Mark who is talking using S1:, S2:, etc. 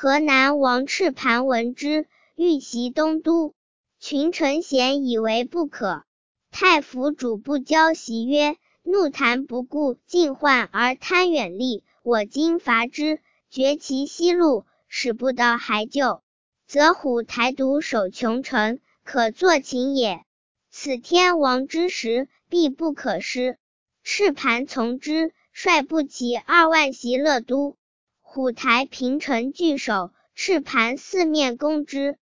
S1: 河南王赤盘闻之，欲袭东都。群臣咸以为不可。太府主不交袭曰：怒谈不顾，尽患而贪远利，我今伐之，绝其西路，使不到还救，则虎台独守穷城，可作擒也。此天王之时，必不可失。赤盘从之，率步骑2万袭乐都。虎台平城据守，赤盘四面攻之。